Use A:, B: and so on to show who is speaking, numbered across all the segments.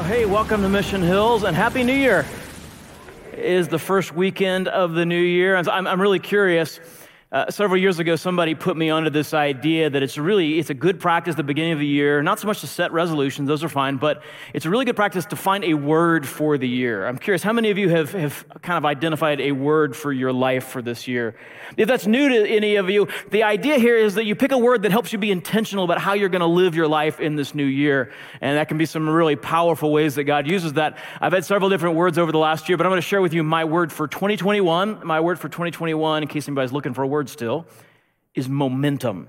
A: Well, hey, welcome to Mission Hills and Happy New Year. It is the first weekend of the new year. And I'm really curious. Several years ago, somebody put me onto this idea that it's a good practice at the beginning of the year, not so much to set resolutions, those are fine, but it's a really good practice to find a word for the year. I'm curious, how many of you have kind of identified a word for your life for this year? If that's new to any of you, the idea here is that you pick a word that helps you be intentional about how you're going to live your life in this new year, and that can be some really powerful ways that God uses that. I've had several different words over the last year, but I'm going to share with you my word for 2021. My word for 2021, in case anybody's looking for a word still, is momentum.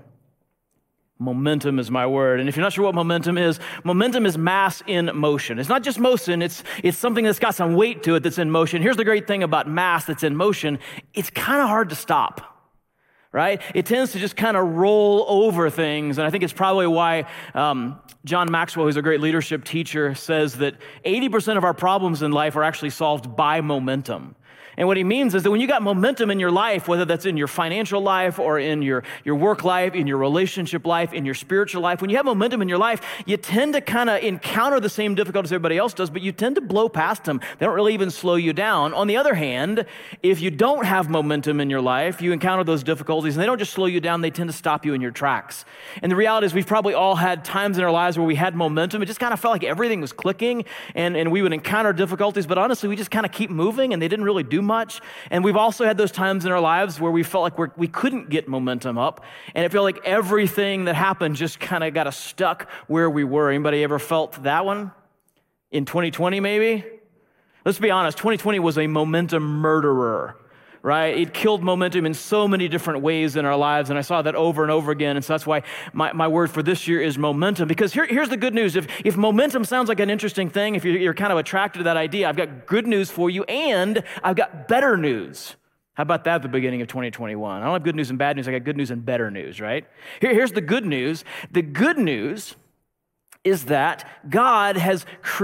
A: Momentum is my word. And if you're not sure what momentum is mass in motion. It's not just motion, it's something that's got some weight to it that's in motion. Here's the great thing about mass that's in motion. It's kind of hard to stop, right? It tends to just kind of roll over things. And I think it's probably why John Maxwell, who's a great leadership teacher, says that 80% of our problems in life are actually solved by momentum. And what he means is that when you got momentum in your life, whether that's in your financial life or in your work life, in your relationship life, in your spiritual life, when you have momentum in your life, you tend to kind of encounter the same difficulties everybody else does, but you tend to blow past them. They don't really even slow you down. On the other hand, if you don't have momentum in your life, you encounter those difficulties, and they don't just slow you down, they tend to stop you in your tracks. And the reality is we've probably all had times in our lives where we had momentum. It just kind of felt like everything was clicking, and we would encounter difficulties, but honestly, we just kind of keep moving, and they didn't really do much. And we've also had those times in our lives where we felt like we couldn't get momentum up, and it felt like everything that happened just kind of got us stuck where we were. Anybody ever felt that one? In 2020, maybe? Let's be honest, 2020 was a momentum murderer, right? It killed momentum in so many different ways in our lives, and I saw that over and over again, and so that's why my word for this year is momentum, because here's the good news. If momentum sounds like an interesting thing, if you're kind of attracted to that idea, I've got good news for you, and I've got better news. How about that at the beginning of 2021? I don't have good news and bad news, I got good news and better news, right? Here's the good news. The good news is that God has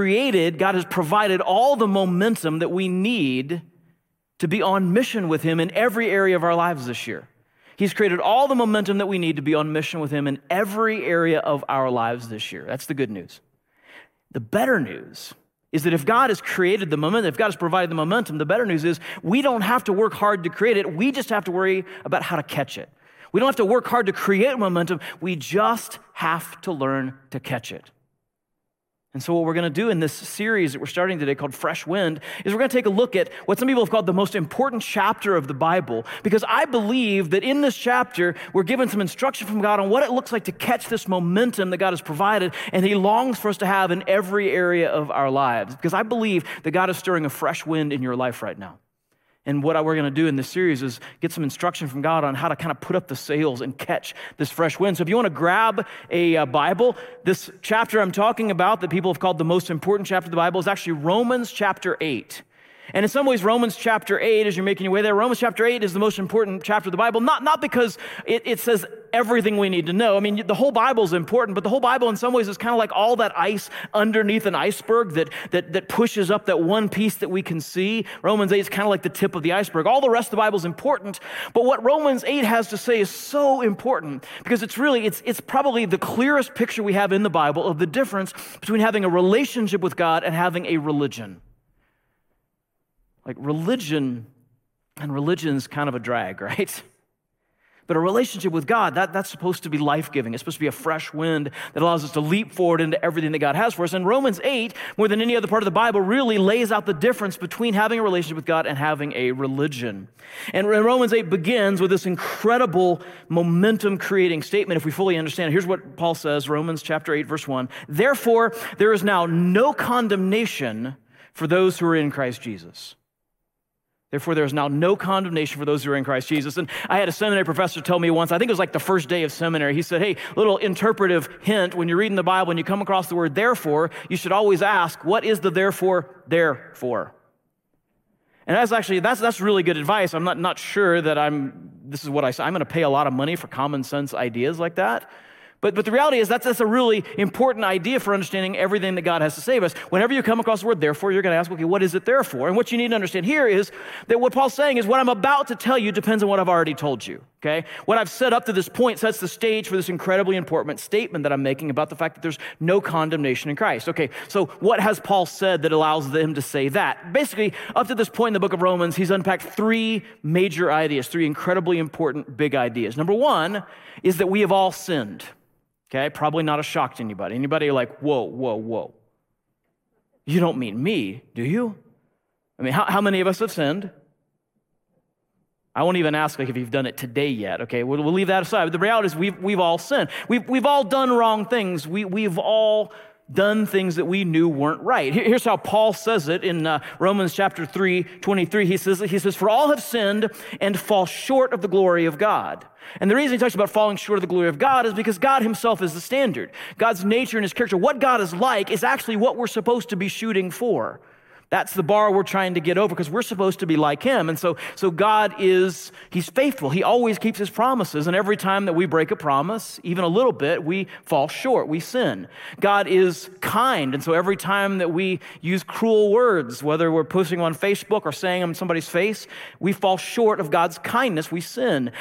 A: provided all the momentum that we need to be on mission with Him in every area of our lives this year. He's created all the momentum that we need to be on mission with Him in every area of our lives this year. That's the good news. The better news is that if God has created the momentum, if God has provided the momentum, the better news is we don't have to work hard to create it. We just have to worry about how to catch it. We don't have to work hard to create momentum. We just have to learn to catch it. And so what we're going to do in this series that we're starting today called Fresh Wind is we're going to take a look at what some people have called the most important chapter of the Bible, because I believe that in this chapter, we're given some instruction from God on what it looks like to catch this momentum that God has provided, and He longs for us to have in every area of our lives, because I believe that God is stirring a fresh wind in your life right now. And what we're going to do in this series is get some instruction from God on how to kind of put up the sails and catch this fresh wind. So if you want to grab a Bible, this chapter I'm talking about that people have called the most important chapter of the Bible is actually Romans chapter 8. And in some ways, Romans chapter 8, as you're making your way there, Romans chapter 8 is the most important chapter of the Bible, not because it says everything we need to know. I mean, the whole Bible is important, but the whole Bible in some ways is kind of like all that ice underneath an iceberg that pushes up that one piece that we can see. Romans 8 is kind of like the tip of the iceberg. All the rest of the Bible is important, but what Romans 8 has to say is so important because it's probably the clearest picture we have in the Bible of the difference between having a relationship with God and having a religion. Like religion's kind of a drag, right? But a relationship with God, that's supposed to be life-giving. It's supposed to be a fresh wind that allows us to leap forward into everything that God has for us. And Romans 8, more than any other part of the Bible, really lays out the difference between having a relationship with God and having a religion. And Romans 8 begins with this incredible momentum-creating statement, if we fully understand it. Here's what Paul says, Romans chapter 8, verse 1. Therefore, there is now no condemnation for those who are in Christ Jesus. Therefore, there is now no condemnation for those who are in Christ Jesus. And I had a seminary professor tell me once, I think it was like the first day of seminary, he said, hey, little interpretive hint, when you're reading the Bible and you come across the word therefore, you should always ask, what is the therefore there for? And that's really good advice. I'm not sure that this is what I say. I'm going to pay a lot of money for common sense ideas like that. But the reality is that's a really important idea for understanding everything that God has to say of us. Whenever you come across the word therefore, you're going to ask, okay, what is it there for? And what you need to understand here is that what Paul's saying is what I'm about to tell you depends on what I've already told you, okay? What I've said up to this point sets the stage for this incredibly important statement that I'm making about the fact that there's no condemnation in Christ. Okay, so what has Paul said that allows him to say that? Basically, up to this point in the book of Romans, he's unpacked three major ideas, three incredibly important big ideas. Number one is that we have all sinned. Okay, probably not a shock to anybody. Anybody like, whoa. You don't mean me, do you? I mean, how many of us have sinned? I won't even ask like if you've done it today yet, okay? We'll leave that aside. But the reality is we've all sinned. We've all done wrong things. We've all done things that we knew weren't right. Here's how Paul says it in Romans chapter 3:23. He says, for all have sinned and fall short of the glory of God. And the reason he talks about falling short of the glory of God is because God himself is the standard. God's nature and his character, what God is like, is actually what we're supposed to be shooting for. That's the bar we're trying to get over because we're supposed to be like him. And so God he's faithful. He always keeps his promises. And every time that we break a promise, even a little bit, we fall short, we sin. God is kind. And so every time that we use cruel words, whether we're posting on Facebook or saying them in somebody's face, we fall short of God's kindness, we sin.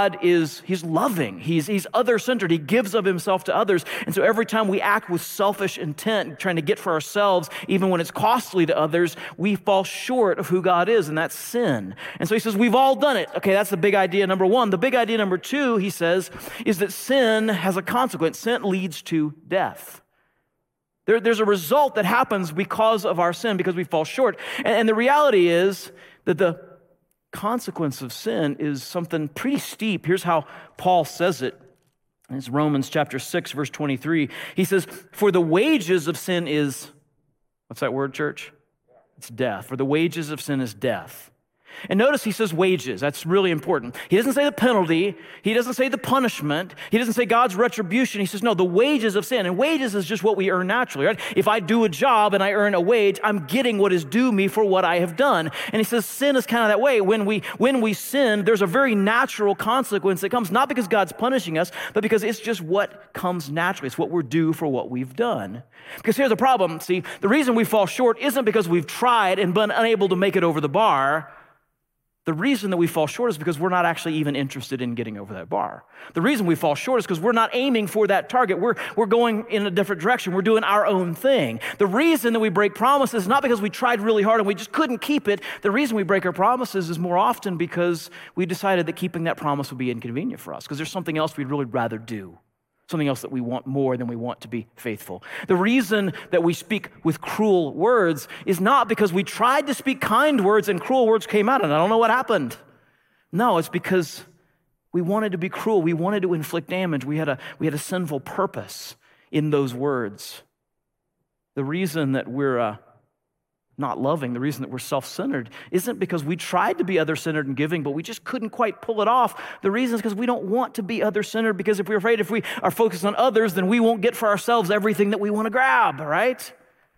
A: He's loving. He's other-centered. He gives of himself to others. And so every time we act with selfish intent, trying to get for ourselves, even when it's costly to others, we fall short of who God is, and that's sin. And so he says, we've all done it. Okay, that's the big idea number one. The big idea number two, he says, is that sin has a consequence. Sin leads to death. There's a result that happens because of our sin, because we fall short. And the reality is that the consequence of sin is something pretty steep. Here's how Paul says it. It's Romans chapter 6, verse 23. He says, for the wages of sin is, what's that word, church? It's death. For the wages of sin is death. And notice he says wages. That's really important. He doesn't say the penalty. He doesn't say the punishment. He doesn't say God's retribution. He says, no, the wages of sin. And wages is just what we earn naturally, right? If I do a job and I earn a wage, I'm getting what is due me for what I have done. And he says sin is kind of that way. When we sin, there's a very natural consequence that comes, not because God's punishing us, but because it's just what comes naturally. It's what we're due for what we've done. Because here's the problem. See, the reason we fall short isn't because we've tried and been unable to make it over the bar. The reason that we fall short is because we're not actually even interested in getting over that bar. The reason we fall short is because we're not aiming for that target. We're going in a different direction. We're doing our own thing. The reason that we break promises is not because we tried really hard and we just couldn't keep it. The reason we break our promises is more often because we decided that keeping that promise would be inconvenient for us, because there's something else we'd really rather do. Something else that we want more than we want to be faithful. The reason that we speak with cruel words is not because we tried to speak kind words and cruel words came out and I don't know what happened. No, it's because we wanted to be cruel. We wanted to inflict damage. We had a sinful purpose in those words. The reason that we're not loving, the reason that we're self-centered, isn't because we tried to be other-centered and giving, but we just couldn't quite pull it off. The reason is because we don't want to be other-centered, because if we're afraid if we are focused on others, then we won't get for ourselves everything that we want to grab, right?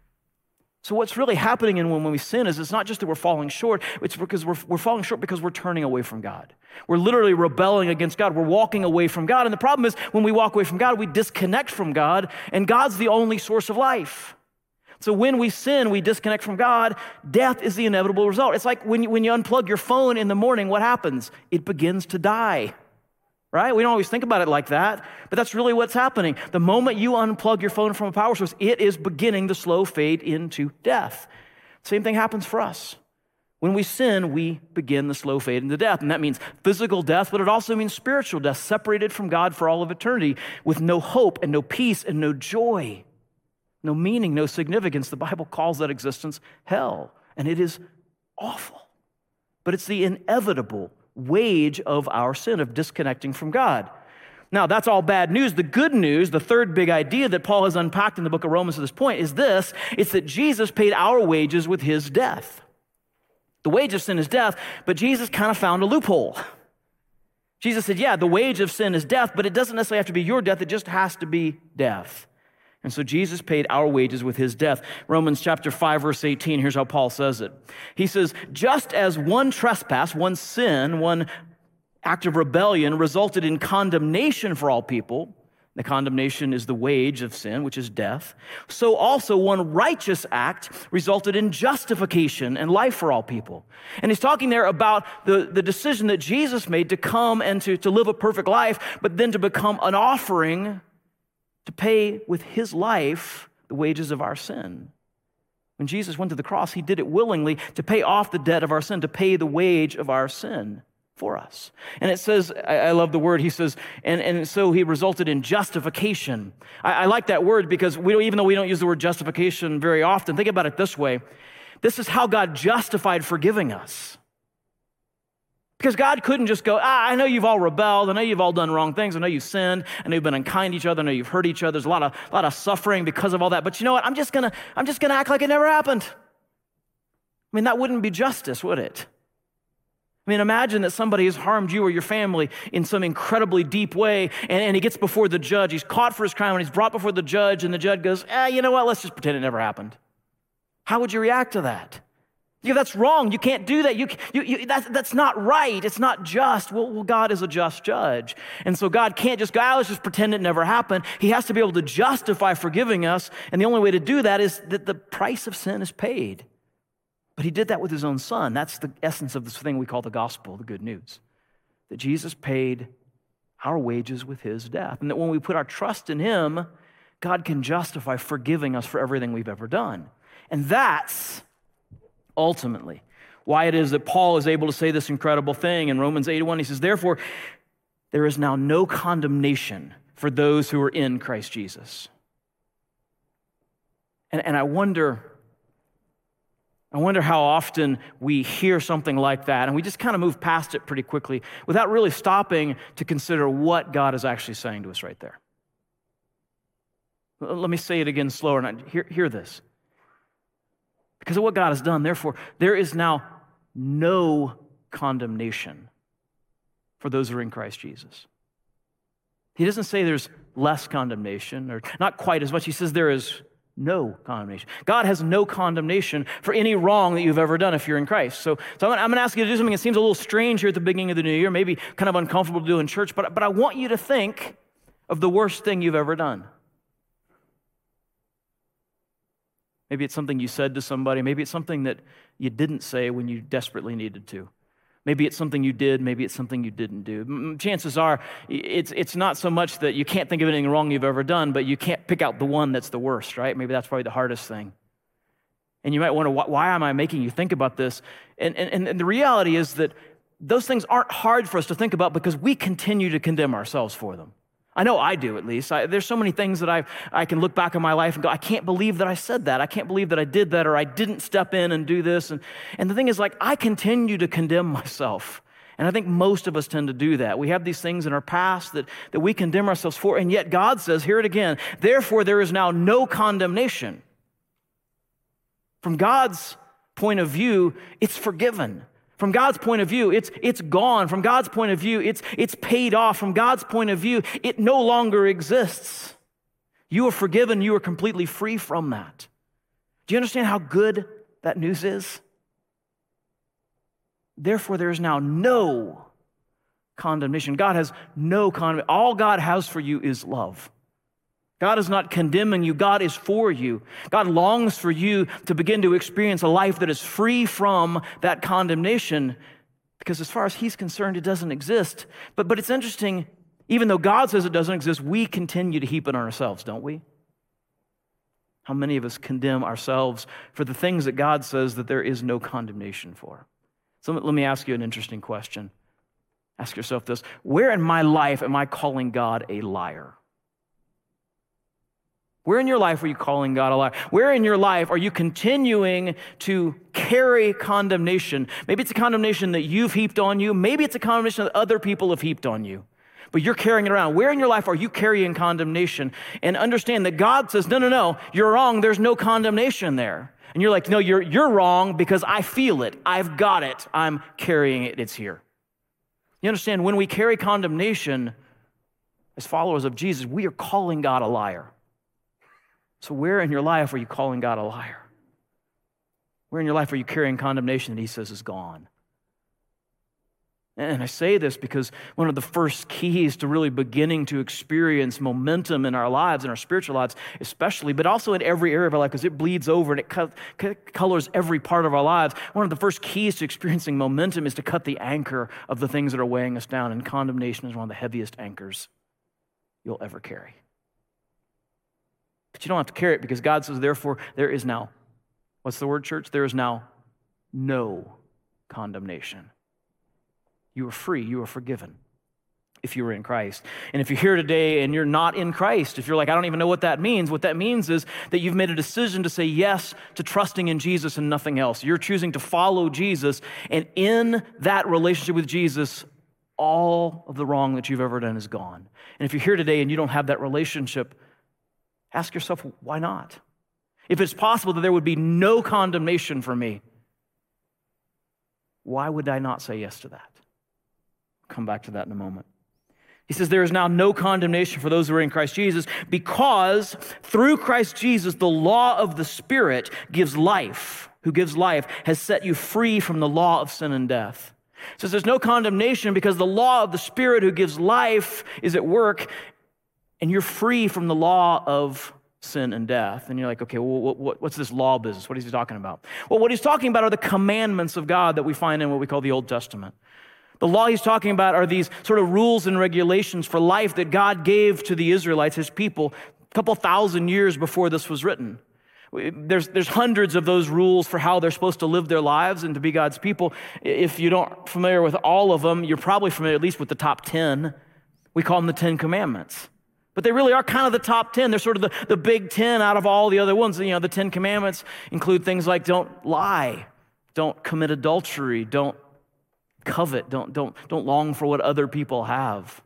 A: So what's really happening when we sin is it's not just that we're falling short, it's because we're falling short because we're turning away from God. We're literally rebelling against God. We're walking away from God. And the problem is when we walk away from God, we disconnect from God, and God's the only source of life. So when we sin, we disconnect from God. Death is the inevitable result. It's like when you unplug your phone in the morning, what happens? It begins to die, right? We don't always think about it like that, but that's really what's happening. The moment you unplug your phone from a power source, it is beginning the slow fade into death. Same thing happens for us. When we sin, we begin the slow fade into death, and that means physical death, but it also means spiritual death, separated from God for all of eternity, with no hope and no peace and no joy. No meaning, no significance. The Bible calls that existence hell, and it is awful. But it's the inevitable wage of our sin, of disconnecting from God. Now, that's all bad news. The good news, the third big idea that Paul has unpacked in the book of Romans to this point is this. It's that Jesus paid our wages with his death. The wage of sin is death, but Jesus kind of found a loophole. Jesus said, yeah, the wage of sin is death, but it doesn't necessarily have to be your death. It just has to be death. And so Jesus paid our wages with his death. Romans chapter 5, verse 18, here's how Paul says it. He says, just as one trespass, one sin, one act of rebellion resulted in condemnation for all people, The condemnation is the wage of sin, which is death. So also one righteous act resulted in justification and life for all people. And he's talking there about the decision that Jesus made to come and to live a perfect life, but then to become an offering to pay with his life the wages of our sin. When Jesus went to the cross, he did it willingly to pay off the debt of our sin, to pay the wage of our sin for us. And it says, I love the word, he says, and so he resulted in justification. I like that word because even though we don't use the word justification very often, think about it this way. This is how God justified forgiving us. Because God couldn't just go, I know you've all rebelled, I know you've all done wrong things, I know you've sinned, I know you've been unkind to each other, I know you've hurt each other, there's a lot of suffering because of all that, but you know what, I'm just gonna act like it never happened. I mean, that wouldn't be justice, would it? I mean, imagine that somebody has harmed you or your family in some incredibly deep way, and he gets before the judge. He's caught for his crime, and he's brought before the judge, and the judge goes, you know what, let's just pretend it never happened. How would you react to that? Yeah, that's wrong. You can't do that. That's not right. It's not just. Well, God is a just judge. And so God can't just go, let's just pretend it never happened. He has to be able to justify forgiving us, and the only way to do that is that the price of sin is paid. But he did that with his own son. That's the essence of this thing we call the gospel, the good news. That Jesus paid our wages with his death. And that when we put our trust in him, God can justify forgiving us for everything we've ever done. And that's ultimately why it is that Paul is able to say this incredible thing in Romans 8:1. He says, therefore, there is now no condemnation for those who are in Christ Jesus. And I wonder how often we hear something like that and we just kind of move past it pretty quickly without really stopping to consider what God is actually saying to us right there. Let me say it again slower. And hear this. Because of what God has done, therefore, there is now no condemnation for those who are in Christ Jesus. He doesn't say there's less condemnation or not quite as much. He says there is no condemnation. God has no condemnation for any wrong that you've ever done if you're in Christ. So I'm going to ask you to do something that seems a little strange here at the beginning of the new year, maybe kind of uncomfortable to do in church, but I want you to think of the worst thing you've ever done. Maybe it's something you said to somebody. Maybe it's something that you didn't say when you desperately needed to. Maybe it's something you did. Maybe it's something you didn't do. Chances are it's not so much that you can't think of anything wrong you've ever done, but you can't pick out the one that's the worst, right? Maybe that's probably the hardest thing. And you might wonder, why am I making you think about this? And the reality is that those things aren't hard for us to think about because we continue to condemn ourselves for them. I know I do, at least. There's so many things that I can look back on my life and go, I can't believe that I said that. I can't believe that I did that, or I didn't step in and do this. And the thing is, I continue to condemn myself. And I think most of us tend to do that. We have these things in our past that we condemn ourselves for, and yet God says, hear it again, therefore there is now no condemnation. From God's point of view, it's forgiven. From God's point of view, it's gone. From God's point of view, it's paid off. From God's point of view, it no longer exists. You are forgiven. You are completely free from that. Do you understand how good that news is? Therefore, there is now no condemnation. God has no condemnation. All God has for you is love. God is not condemning you. God is for you. God longs for you to begin to experience a life that is free from that condemnation because as far as he's concerned, it doesn't exist. But it's interesting, even though God says it doesn't exist, we continue to heap it on ourselves, don't we? How many of us condemn ourselves for the things that God says that there is no condemnation for? So let me ask you an interesting question. Ask yourself this. Where in my life am I calling God a liar? Where in your life are you calling God a liar? Where in your life are you continuing to carry condemnation? Maybe it's a condemnation that you've heaped on you. Maybe it's a condemnation that other people have heaped on you. But you're carrying it around. Where in your life are you carrying condemnation? And understand that God says, no, you're wrong. There's no condemnation there. And you're like, no, you're wrong because I feel it. I've got it. I'm carrying it. It's here. You understand, when we carry condemnation as followers of Jesus, we are calling God a liar. So where in your life are you calling God a liar? Where in your life are you carrying condemnation that he says is gone? And I say this because one of the first keys to really beginning to experience momentum in our lives, in our spiritual lives especially, but also in every area of our life, because it bleeds over and it colors every part of our lives. One of the first keys to experiencing momentum is to cut the anchor of the things that are weighing us down, and condemnation is one of the heaviest anchors you'll ever carry. But you don't have to carry it, because God says, therefore, there is now, what's the word, church? There is now no condemnation. You are free, you are forgiven if you are in Christ. And if you're here today and you're not in Christ, if you're like, I don't even know what that means is that you've made a decision to say yes to trusting in Jesus and nothing else. You're choosing to follow Jesus, and in that relationship with Jesus, all of the wrong that you've ever done is gone. And if you're here today and you don't have that relationship, ask yourself, why not? If it's possible that there would be no condemnation for me, why would I not say yes to that? Come back to that in a moment. He says, there is now no condemnation for those who are in Christ Jesus, because through Christ Jesus, the law of the Spirit gives life. Who gives life has set you free from the law of sin and death. It says there's no condemnation because the law of the Spirit who gives life is at work, and you're free from the law of sin and death. And you're like, okay, well, what's this law business? What is he talking about? Well, what he's talking about are the commandments of God that we find in what we call the Old Testament. The law he's talking about are these sort of rules and regulations for life that God gave to the Israelites, his people, a couple thousand years before this was written. There's hundreds of those rules for how they're supposed to live their lives and to be God's people. If you don't familiar with all of them, you're probably familiar at least with the top 10. We call them the 10 Commandments. But they really are kind of the top 10. They're sort of the big 10 out of all the other ones. You know, the 10 Commandments include things like don't lie, don't commit adultery, don't covet, don't long for what other people have.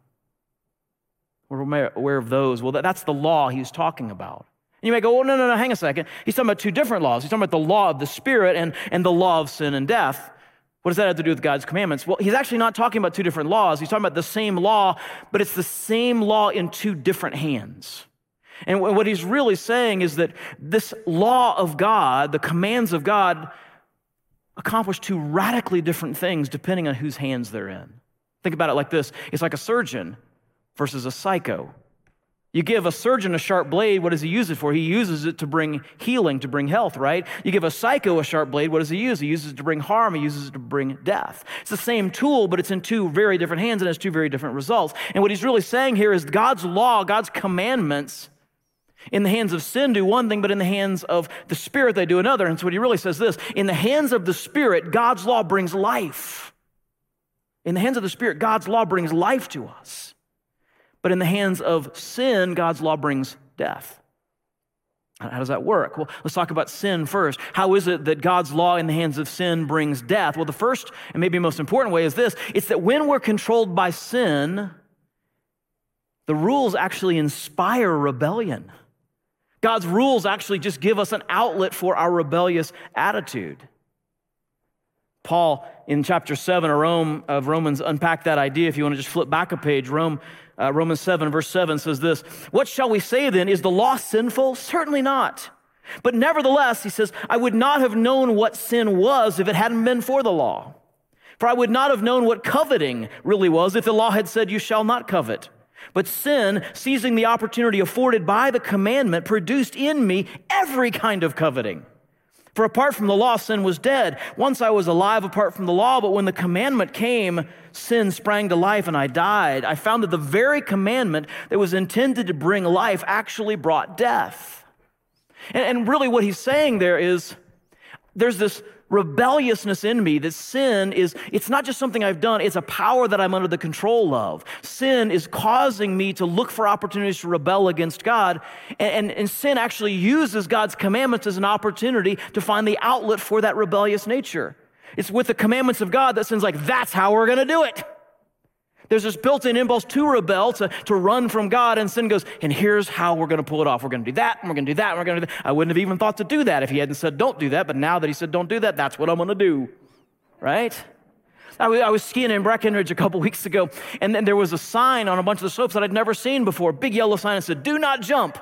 A: We're aware of those. Well, that's the law he's talking about. And you may go, oh, no, hang a second. He's talking about two different laws. He's talking about the law of the Spirit and the law of sin and death. What does that have to do with God's commandments? Well, he's actually not talking about two different laws. He's talking about the same law, but it's the same law in two different hands. And what he's really saying is that this law of God, the commands of God, accomplish two radically different things depending on whose hands they're in. Think about it like this. It's like a surgeon versus a psycho. You give a surgeon a sharp blade, what does he use it for? He uses it to bring healing, to bring health, right? You give a psycho a sharp blade, what does he use? He uses it to bring harm, he uses it to bring death. It's the same tool, but it's in two very different hands and has two very different results. And what he's really saying here is God's law, God's commandments, in the hands of sin do one thing, but in the hands of the Spirit they do another. And so what he really says this, in the hands of the Spirit, God's law brings life. In the hands of the Spirit, God's law brings life to us. But in the hands of sin, God's law brings death. How does that work? Well, let's talk about sin first. How is it that God's law in the hands of sin brings death? Well, the first and maybe most important way is this. It's that when we're controlled by sin, the rules actually inspire rebellion. God's rules actually just give us an outlet for our rebellious attitude. Paul, in chapter 7 of Romans, unpacked that idea. If you want to just flip back a page, Romans 7, verse 7 says this, "What shall we say then? Is the law sinful? Certainly not. But nevertheless," he says, "I would not have known what sin was if it hadn't been for the law. For I would not have known what coveting really was if the law had said, 'You shall not covet.' But sin, seizing the opportunity afforded by the commandment, produced in me every kind of coveting. For apart from the law, sin was dead. Once I was alive apart from the law, but when the commandment came, sin sprang to life and I died. I found that the very commandment that was intended to bring life actually brought death." And really what he's saying there is, there's this rebelliousness in me, that sin it's not just something I've done, it's a power that I'm under the control of. Sin is causing me to look for opportunities to rebel against God, and sin actually uses God's commandments as an opportunity to find the outlet for that rebellious nature. It's with the commandments of God that sin's like, that's how we're going to do it. There's this built-in impulse to rebel, to run from God, and sin goes, and here's how we're going to pull it off. We're going to do that, and we're going to do that, and we're going to do that. I wouldn't have even thought to do that if he hadn't said don't do that, but now that he said don't do that, that's what I'm going to do, right? I was skiing in Breckenridge a couple weeks ago, and then there was a sign on a bunch of the slopes that I'd never seen before, big yellow sign that said, "Do not jump."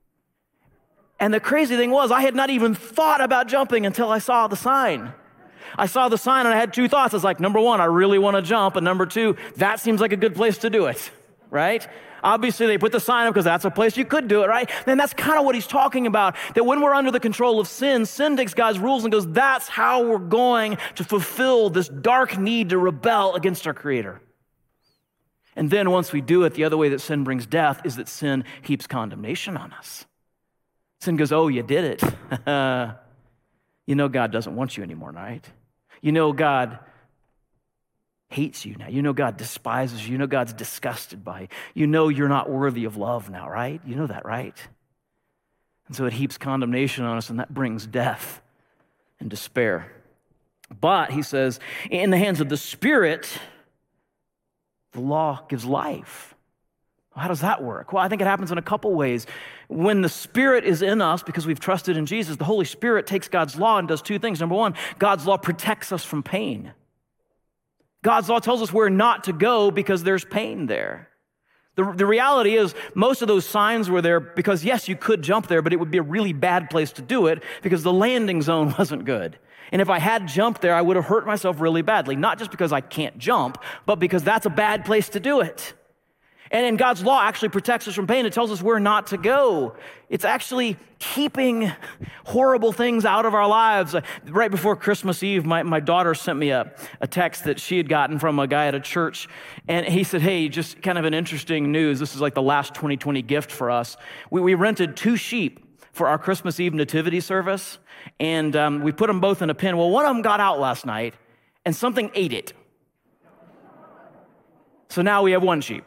A: And the crazy thing was, I had not even thought about jumping until I saw the sign. I saw the sign and I had two thoughts. I was like, number one, I really want to jump. And number two, that seems like a good place to do it, right? Obviously, they put the sign up because that's a place you could do it, right? Then that's kind of what he's talking about, that when we're under the control of sin, sin takes God's rules and goes, that's how we're going to fulfill this dark need to rebel against our Creator. And then once we do it, the other way that sin brings death is that sin heaps condemnation on us. Sin goes, oh, you did it. You know God doesn't want you anymore, right? You know God hates you now. You know God despises you. You know God's disgusted by you. You know you're not worthy of love now, right? You know that, right? And so it heaps condemnation on us, and that brings death and despair. But, he says, in the hands of the Spirit, the law gives life. How does that work? Well, I think it happens in a couple ways. When the Spirit is in us, because we've trusted in Jesus, the Holy Spirit takes God's law and does two things. Number one, God's law protects us from pain. God's law tells us where not to go because there's pain there. The reality is most of those signs were there because, yes, you could jump there, but it would be a really bad place to do it because the landing zone wasn't good. And if I had jumped there, I would have hurt myself really badly, not just because I can't jump, but because that's a bad place to do it. And God's law actually protects us from pain. It tells us where not to go. It's actually keeping horrible things out of our lives. Right before Christmas Eve, my daughter sent me a text that she had gotten from a guy at a church. And he said, hey, just kind of an interesting news. This is like the last 2020 gift for us. We rented 2 sheep for our Christmas Eve nativity service. And we put them both in a pen. Well, one of them got out last night and something ate it. So now we have 1 sheep.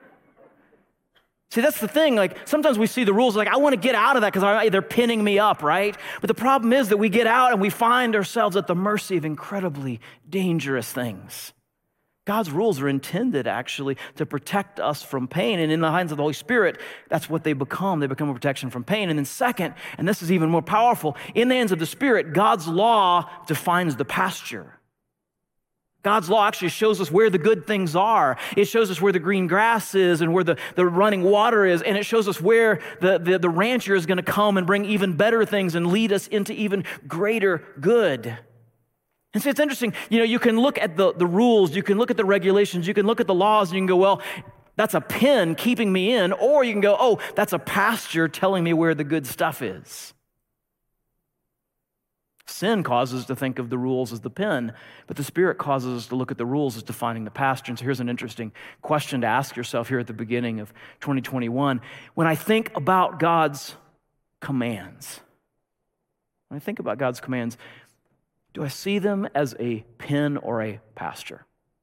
A: See, that's the thing. Like, sometimes we see the rules like, I want to get out of that because they're pinning me up, right? But the problem is that we get out and we find ourselves at the mercy of incredibly dangerous things. God's rules are intended, actually, to protect us from pain. And in the hands of the Holy Spirit, that's what they become. They become a protection from pain. And then second, and this is even more powerful, in the hands of the Spirit, God's law defines the pasture. God's law actually shows us where the good things are. It shows us where the green grass is and where the running water is. And it shows us where the rancher is going to come and bring even better things and lead us into even greater good. And so it's interesting. You know, you can look at the rules, you can look at the regulations, you can look at the laws, and you can go, well, that's a pen keeping me in. Or you can go, oh, that's a pasture telling me where the good stuff is. Sin causes us to think of the rules as the pen, but the Spirit causes us to look at the rules as defining the pasture. And so here's an interesting question to ask yourself here at the beginning of 2021. When I think about God's commands, do I see them as a pen or a pasture?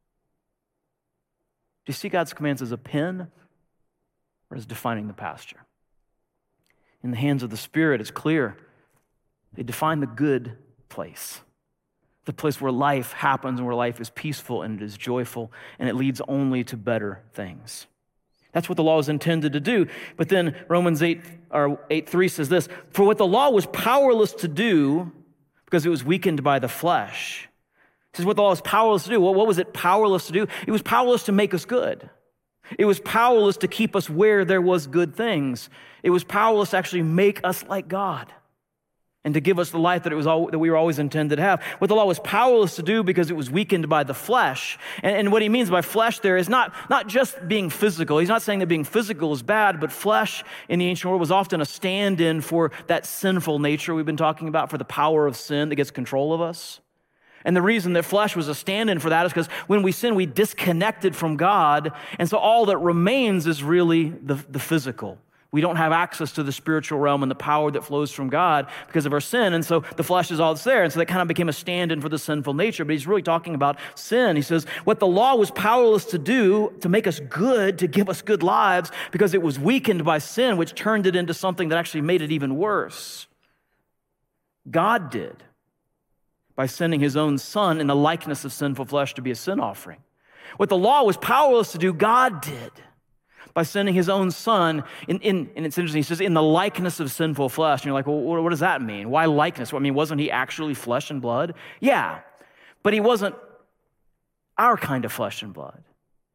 A: Do you see God's commands as a pen or as defining the pasture? In the hands of the Spirit, it's clear. They define the good place, the place where life happens and where life is peaceful and it is joyful and it leads only to better things. That's what the law is intended to do. But then Romans 8:3 says this, for what the law was powerless to do because it was weakened by the flesh. It says what the law was powerless to do. Well, what was it powerless to do? It was powerless to make us good. It was powerless to keep us where there was good things. It was powerless to actually make us like God and to give us the life that we were always intended to have. What the law was powerless to do because it was weakened by the flesh. And what he means by flesh there is not just being physical. He's not saying that being physical is bad, but flesh in the ancient world was often a stand-in for that sinful nature we've been talking about, for the power of sin that gets control of us. And the reason that flesh was a stand-in for that is because when we sin, we disconnected from God. And so all that remains is really the physical. We don't have access to the spiritual realm and the power that flows from God because of our sin. And so the flesh is all that's there. And so that kind of became a stand-in for the sinful nature. But he's really talking about sin. He says, what the law was powerless to do, to make us good, to give us good lives, because it was weakened by sin, which turned it into something that actually made it even worse. God did by sending his own Son in the likeness of sinful flesh to be a sin offering. What the law was powerless to do, God did by sending his own Son, and it's interesting, he says, in the likeness of sinful flesh. And you're like, well, what does that mean? Why likeness? Well, I mean, wasn't he actually flesh and blood? Yeah, but he wasn't our kind of flesh and blood.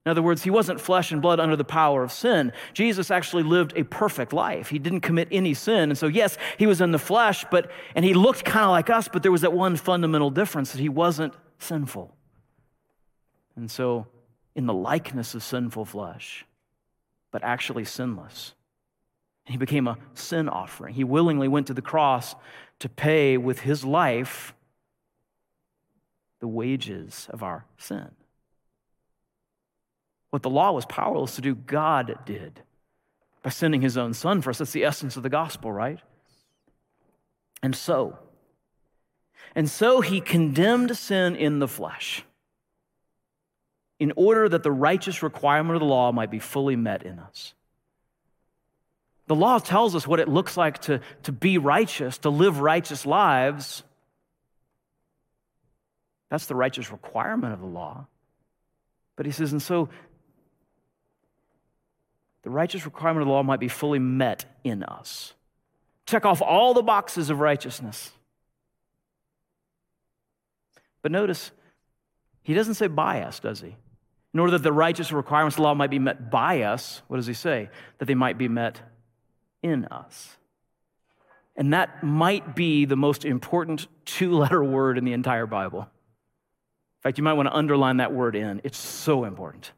A: In other words, he wasn't flesh and blood under the power of sin. Jesus actually lived a perfect life. He didn't commit any sin. And so, yes, he was in the flesh, and he looked kind of like us, but there was that one fundamental difference, that he wasn't sinful. And so, in the likeness of sinful flesh, but actually sinless, he became a sin offering. He willingly went to the cross to pay with his life the wages of our sin. What the law was powerless to do, God did by sending his own son for us. That's the essence of the gospel, right? And so he condemned sin in the flesh in order that the righteous requirement of the law might be fully met in us. The law tells us what it looks like to be righteous, to live righteous lives. That's the righteous requirement of the law. But he says, and so the righteous requirement of the law might be fully met in us. Check off all the boxes of righteousness. But notice, he doesn't say by us, does he? In order that the righteous requirements of the law might be met by us, what does he say? That they might be met in us. And that might be the most important two-letter word in the entire Bible. In fact, you might want to underline that word in. It's so important.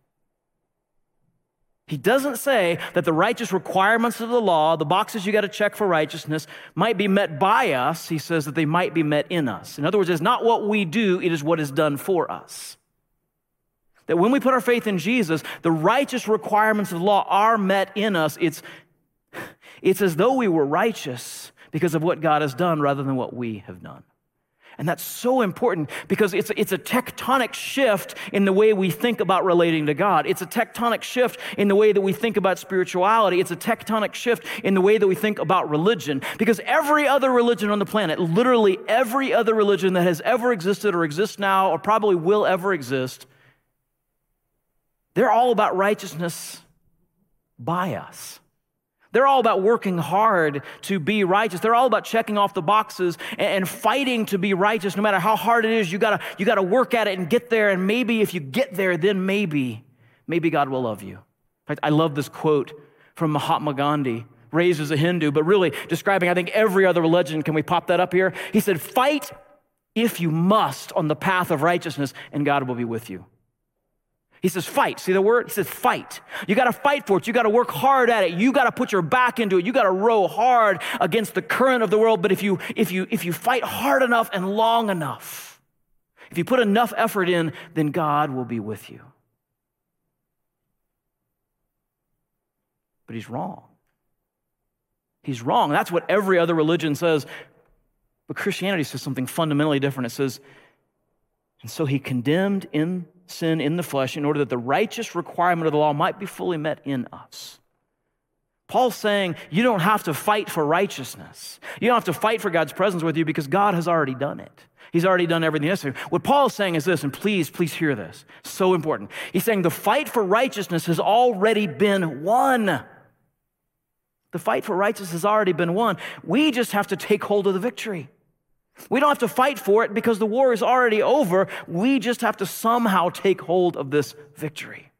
A: He doesn't say that the righteous requirements of the law, the boxes you got to check for righteousness, might be met by us. He says that they might be met in us. In other words, it's not what we do, it is what is done for us. That when we put our faith in Jesus, the righteous requirements of the law are met in us. It's as though we were righteous because of what God has done rather than what we have done. And that's so important because it's a tectonic shift in the way we think about relating to God. It's a tectonic shift in the way that we think about spirituality. It's a tectonic shift in the way that we think about religion. Because every other religion on the planet, literally every other religion that has ever existed or exists now or probably will ever exist, they're all about righteousness by us. They're all about working hard to be righteous. They're all about checking off the boxes and fighting to be righteous. No matter how hard it is, you gotta work at it and get there. And maybe if you get there, then maybe God will love you. In fact, I love this quote from Mahatma Gandhi, raised as a Hindu, but really describing, I think, every other religion. Can we pop that up here? He said, "Fight if you must on the path of righteousness, and God will be with you." He says fight. See the word? He says fight. You got to fight for it. You got to work hard at it. You got to put your back into it. You got to row hard against the current of the world. But if you fight hard enough and long enough, if you put enough effort in, then God will be with you. But he's wrong. He's wrong. That's what every other religion says. But Christianity says something fundamentally different. It says, and so he condemned in sin in the flesh in order that the righteous requirement of the law might be fully met in us. Paul's saying you don't have to fight for righteousness. You don't have to fight for God's presence with you because God has already done it. He's already done everything necessary. What Paul is saying is this, and please hear this. So important. He's saying the fight for righteousness has already been won. The fight for righteousness has already been won. We just have to take hold of the victory. We don't have to fight for it because the war is already over. We just have to somehow take hold of this victory.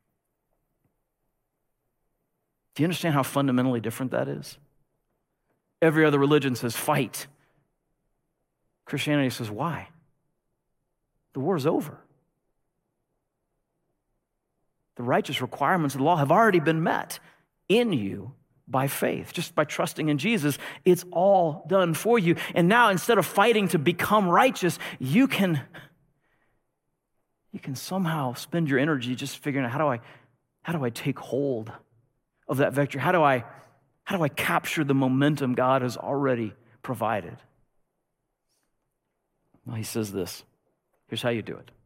A: Do you understand how fundamentally different that is? Every other religion says fight. Christianity says why? The war is over. The righteous requirements of the law have already been met in you by faith, just by trusting in Jesus. It's all done for you. And now instead of fighting to become righteous, you can somehow spend your energy just figuring out how do I take hold of that victory? How do I capture the momentum God has already provided? Well, he says this. Here's how you do it.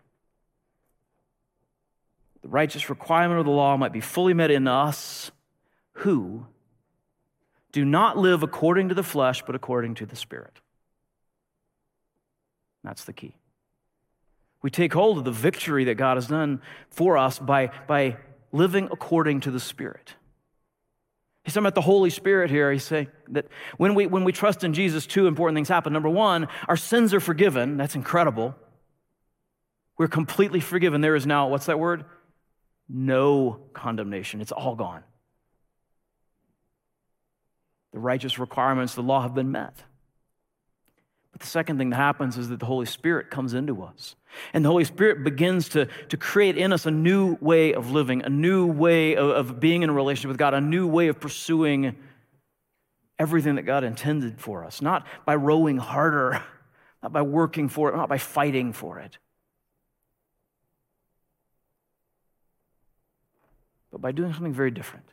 A: The righteous requirement of the law might be fully met in us who do not live according to the flesh, but according to the Spirit. That's the key. We take hold of the victory that God has done for us by living according to the Spirit. He's talking about the Holy Spirit here. He's saying that when we trust in Jesus, two important things happen. Number one, our sins are forgiven. That's incredible. We're completely forgiven. There is now, what's that word? no condemnation. It's all gone. The righteous requirements of the law have been met. But the second thing that happens is that the Holy Spirit comes into us. And the Holy Spirit begins to create in us a new way of living, a new way of being in a relationship with God, a new way of pursuing everything that God intended for us. Not by rowing harder, not by working for it, not by fighting for it, but by doing something very different.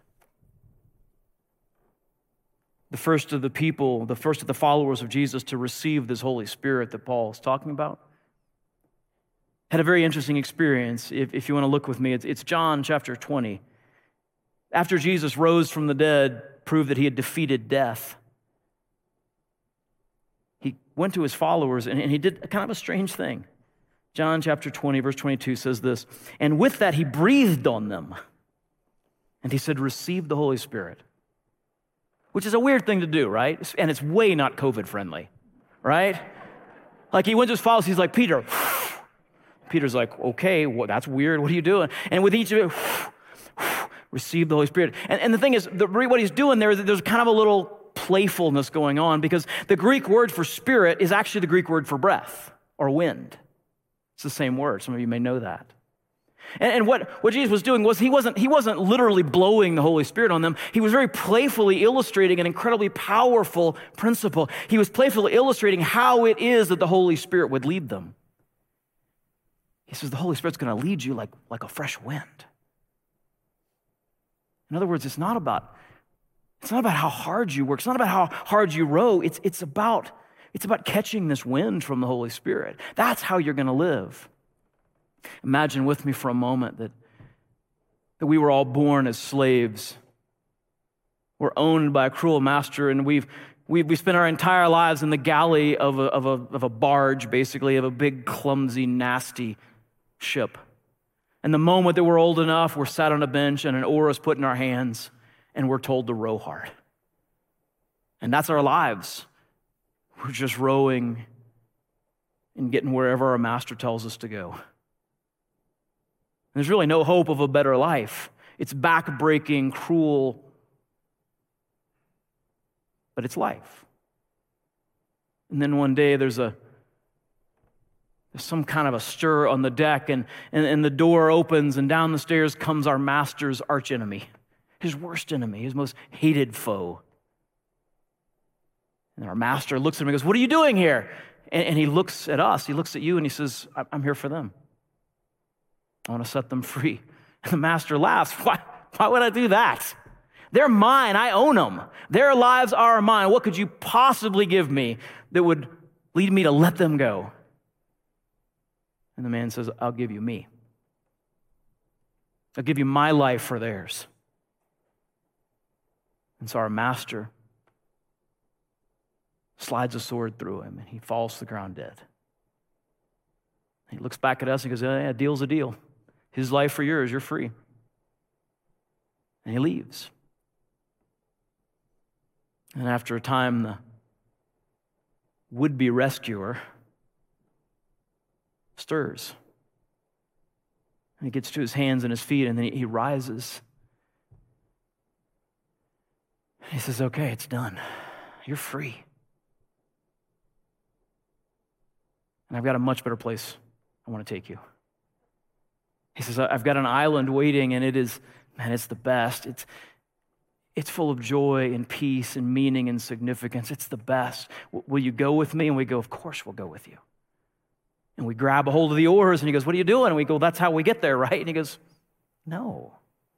A: The first of the people, the first of the followers of Jesus to receive this Holy Spirit that Paul is talking about, had a very interesting experience. If you want to look with me, it's John chapter 20. After Jesus rose from the dead, proved that he had defeated death, he went to his followers and he did kind of a strange thing. John chapter 20, verse 22 says this, "And with that he breathed on them, and he said, 'Receive the Holy Spirit.'" Which is a weird thing to do, right? And it's way not COVID friendly, right? Like he went to his followers, he's like, "Peter." Peter's like, "Okay, well, that's weird. What are you doing?" And with each of it, receive the Holy Spirit. And the thing is, what he's doing there is there's kind of a little playfulness going on, because the Greek word for spirit is actually the Greek word for breath or wind. It's the same word. Some of you may know that. And what Jesus was doing was he wasn't literally blowing the Holy Spirit on them. He was very playfully illustrating an incredibly powerful principle. He was playfully illustrating how it is that the Holy Spirit would lead them. He says the Holy Spirit's going to lead you like a fresh wind. In other words, it's not about how hard you work. It's not about how hard you row. It's about catching this wind from the Holy Spirit. That's how you're going to live. Imagine with me for a moment that we were all born as slaves. We're owned by a cruel master, and we spent our entire lives in the galley of a barge, basically, of a big, clumsy, nasty ship. And the moment that we're old enough, we're sat on a bench and an oar is put in our hands and we're told to row hard. And that's our lives. We're just rowing and getting wherever our master tells us to go. And there's really no hope of a better life. It's back-breaking, cruel, but it's life. And then one day there's some kind of a stir on the deck, and the door opens, and down the stairs comes our master's archenemy, his worst enemy, his most hated foe. And our master looks at him and goes, "What are you doing here?" And he looks at us, he looks at you, and he says, "I'm here for them. I want to set them free." And the master laughs. Why would I do that? They're mine. I own them. Their lives are mine. What could you possibly give me that would lead me to let them go? And the man says, "I'll give you me. I'll give you my life for theirs." And so our master slides a sword through him, and he falls to the ground dead. He looks back at us and goes, "Yeah, deal's a deal. His life for yours, you're free." And he leaves. And after a time, the would-be rescuer stirs. And he gets to his hands and his feet, and then he rises. He says, "Okay, it's done. You're free. And I've got a much better place I want to take you." He says, "I've got an island waiting, and it's the best. It's full of joy and peace and meaning and significance. It's the best. Will you go with me?" And we go, "Of course we'll go with you." And we grab a hold of the oars, and he goes, "What are you doing?" And we go, "That's how we get there, right?" And he goes, "No."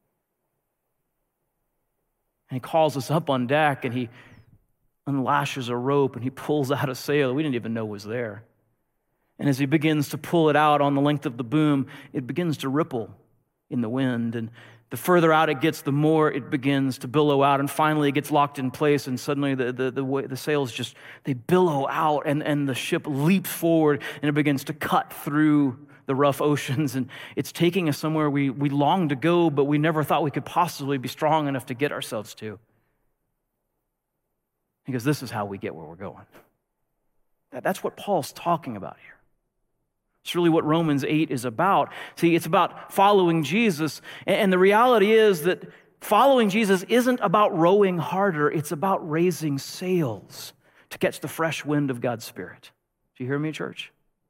A: And he calls us up on deck, and he unlashes a rope, and he pulls out a sail we didn't even know was there. And as he begins to pull it out on the length of the boom, it begins to ripple in the wind. And the further out it gets, the more it begins to billow out. And finally, it gets locked in place, and suddenly the sails just, they billow out, and the ship leaps forward, and it begins to cut through the rough oceans. And it's taking us somewhere we long to go, but we never thought we could possibly be strong enough to get ourselves to. Because this is how we get where we're going. That's what Paul's talking about here. It's really what Romans 8 is about. See, it's about following Jesus. And the reality is that following Jesus isn't about rowing harder. It's about raising sails to catch the fresh wind of God's Spirit. Do you hear me, church?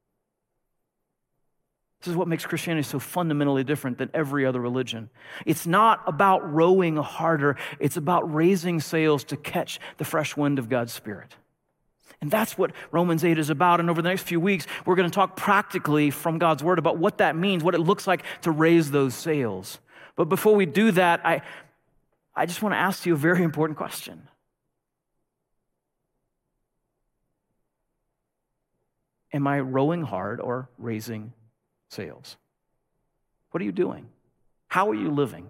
A: This is what makes Christianity so fundamentally different than every other religion. It's not about rowing harder. It's about raising sails to catch the fresh wind of God's Spirit. And that's what Romans 8 is about. And over the next few weeks, we're going to talk practically from God's Word about what that means, what it looks like to raise those sails. But before we do that, I just want to ask you a very important question. Am I rowing hard or raising sails? What are you doing? How are you living?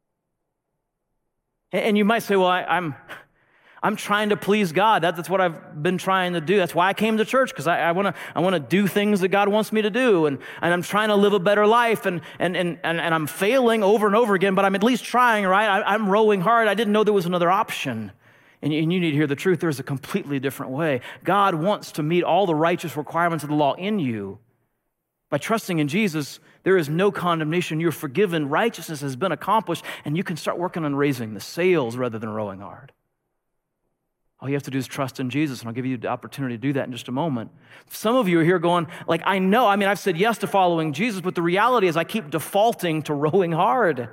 A: And you might say, well, I'm trying to please God. That's what I've been trying to do. That's why I came to church, because I want to do things that God wants me to do, and I'm trying to live a better life, and I'm failing over and over again, but I'm at least trying, right? I'm rowing hard. I didn't know there was another option. And you need to hear the truth. There's a completely different way. God wants to meet all the righteous requirements of the law in you. By trusting in Jesus, there is no condemnation. You're forgiven. Righteousness has been accomplished, and you can start working on raising the sails rather than rowing hard. All you have to do is trust in Jesus, and I'll give you the opportunity to do that in just a moment. Some of you are here going, like, I've said yes to following Jesus, but the reality is I keep defaulting to rowing hard.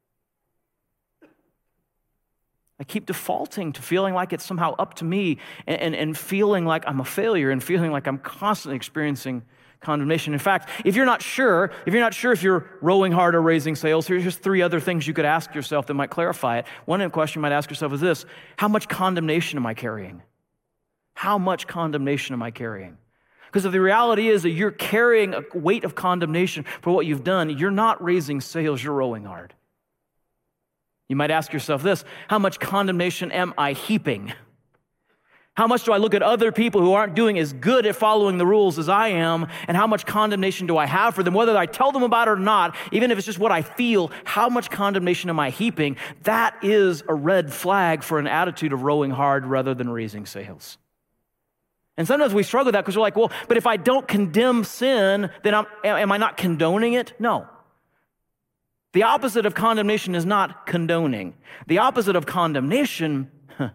A: I keep defaulting to feeling like it's somehow up to me and feeling like I'm a failure and feeling like I'm constantly experiencing condemnation. In fact, if you're not sure if you're rowing hard or raising sails, here's just 3 other things you could ask yourself that might clarify it. One question you might ask yourself is this: how much condemnation am I carrying? How much condemnation am I carrying? Because if the reality is that you're carrying a weight of condemnation for what you've done, you're not raising sails, you're rowing hard. You might ask yourself this: how much condemnation am I heaping? How much do I look at other people who aren't doing as good at following the rules as I am, and how much condemnation do I have for them, whether I tell them about it or not, even if it's just what I feel? How much condemnation am I heaping? That is a red flag for an attitude of rowing hard rather than raising sails. And sometimes we struggle with that because we're like, well, but if I don't condemn sin, then am I not condoning it? No. The opposite of condemnation is not condoning. The opposite of condemnation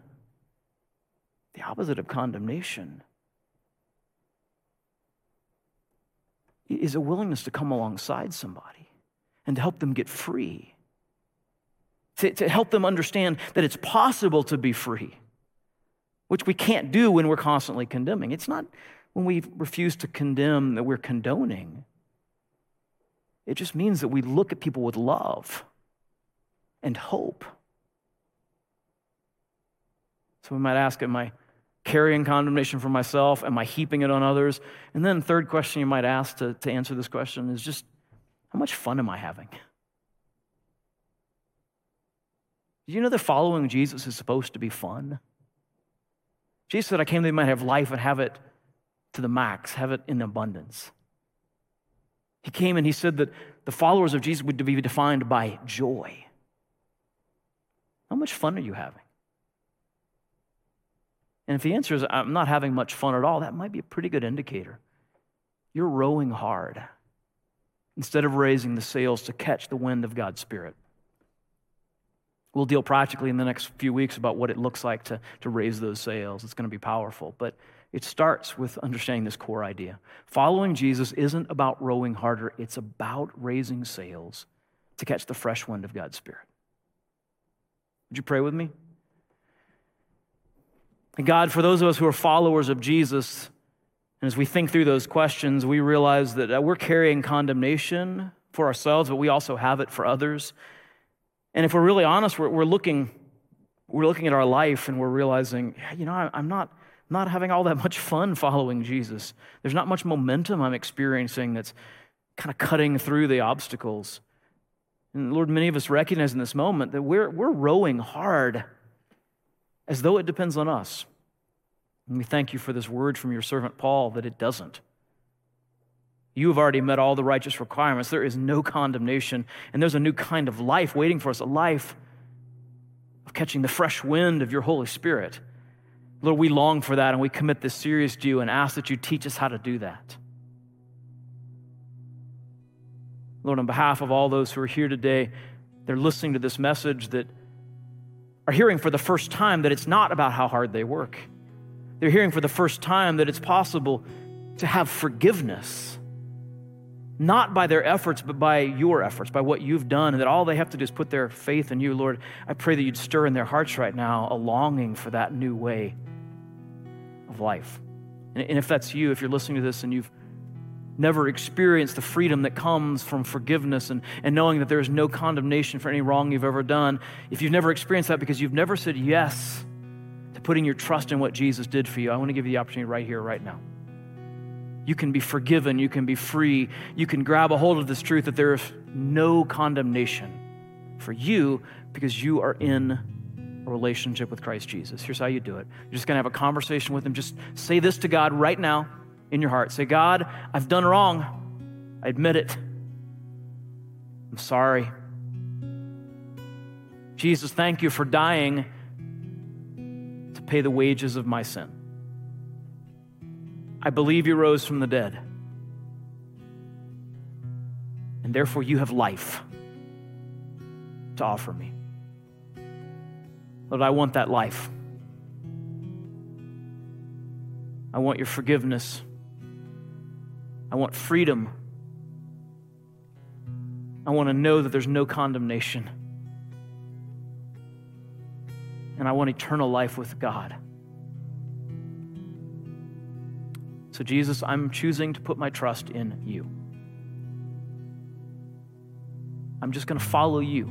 A: is a willingness to come alongside somebody and to help them get free, to help them understand that it's possible to be free, which we can't do when we're constantly condemning. It's not when we refuse to condemn that we're condoning. It just means that we look at people with love and hope. So we might ask, am I carrying condemnation for myself? Am I heaping it on others? And then the third question you might ask to answer this question is just, how much fun am I having? Do you know that following Jesus is supposed to be fun? Jesus said, I came that you might have life and have it to the max, have it in abundance. He came and he said that the followers of Jesus would be defined by joy. How much fun are you having? And if the answer is, I'm not having much fun at all, that might be a pretty good indicator. You're rowing hard instead of raising the sails to catch the wind of God's Spirit. We'll deal practically in the next few weeks about what it looks like to raise those sails. It's going to be powerful, but it starts with understanding this core idea. Following Jesus isn't about rowing harder, it's about raising sails to catch the fresh wind of God's Spirit. Would you pray with me? And God, for those of us who are followers of Jesus, and as we think through those questions, we realize that we're carrying condemnation for ourselves, but we also have it for others. And if we're really honest, we're looking at our life and we're realizing, I'm not having all that much fun following Jesus. There's not much momentum I'm experiencing that's kind of cutting through the obstacles. And Lord, many of us recognize in this moment that we're rowing hard as though it depends on us. And we thank you for this word from your servant Paul that it doesn't. You have already met all the righteous requirements. There is no condemnation, and there's a new kind of life waiting for us, a life of catching the fresh wind of your Holy Spirit. Lord, we long for that, and we commit this series to you and ask that you teach us how to do that. Lord, on behalf of all those who are here today, they're listening to this message, that are hearing for the first time that it's not about how hard they work. They're hearing for the first time that it's possible to have forgiveness, not by their efforts, but by your efforts, by what you've done, and that all they have to do is put their faith in you. Lord, I pray that you'd stir in their hearts right now a longing for that new way of life. And if that's you, if you're listening to this and you've never experienced the freedom that comes from forgiveness and knowing that there is no condemnation for any wrong you've ever done, if you've never experienced that because you've never said yes to putting your trust in what Jesus did for you, I want to give you the opportunity right here, right now. You can be forgiven. You can be free. You can grab a hold of this truth that there is no condemnation for you because you are in a relationship with Christ Jesus. Here's how you do it. You're just going to have a conversation with him. Just say this to God right now in your heart. Say, God, I've done wrong. I admit it. I'm sorry. Jesus, thank you for dying to pay the wages of my sin. I believe you rose from the dead. And therefore you have life to offer me. Lord, I want that life. I want your forgiveness. I want freedom. I want to know that there's no condemnation. And I want eternal life with God. So Jesus, I'm choosing to put my trust in you. I'm just going to follow you.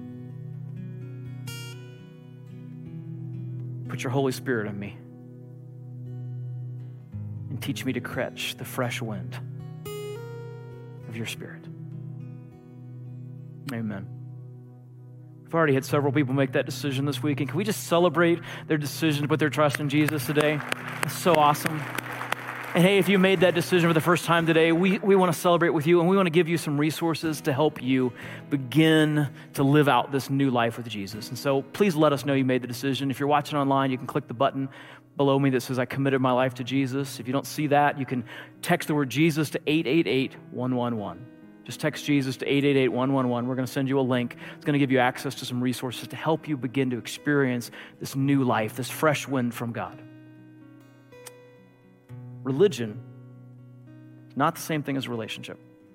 A: Put your Holy Spirit in me and teach me to catch the fresh wind of your Spirit. Amen. We've already had several people make that decision this week, and can we just celebrate their decision to put their trust in Jesus today? It's so awesome. And hey, if you made that decision for the first time today, we want to celebrate with you, and we want to give you some resources to help you begin to live out this new life with Jesus. And so please let us know you made the decision. If you're watching online, you can click the button below me that says, I committed my life to Jesus. If you don't see that, you can text the word Jesus to 888-111. Just text Jesus to 888-111. We're going to send you a link. It's going to give you access to some resources to help you begin to experience this new life, this fresh wind from God. Religion is not the same thing as relationship.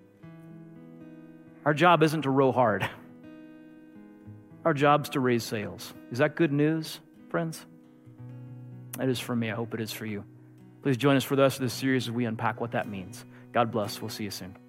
A: Our job isn't to row hard. Our job's to raise sails. Is that good news, friends? It is for me. I hope it is for you. Please join us for the rest of this series as we unpack what that means. God bless. We'll see you soon.